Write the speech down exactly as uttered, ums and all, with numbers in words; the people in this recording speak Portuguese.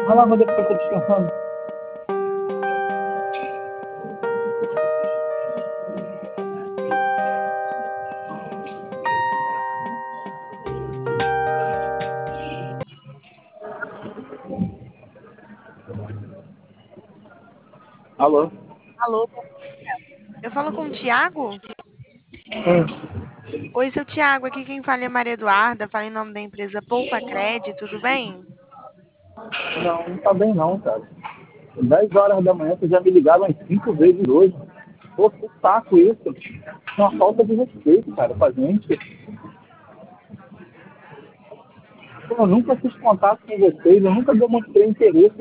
Vai lá, mas depois eu tô descansando. Alô? Alô, bom dia. Eu falo com o Tiago? Hum. Oi, seu Tiago, aqui quem fala é Maria Eduarda, fala em nome da empresa Poupa Cred, tudo bem? Não, não tá bem não, cara. dez horas da manhã, vocês já me ligaram umas cinco vezes hoje. Pô, que saco isso. É uma falta de respeito, cara, com a gente. Pô, eu nunca fiz contato com vocês, eu nunca demonstrei interesse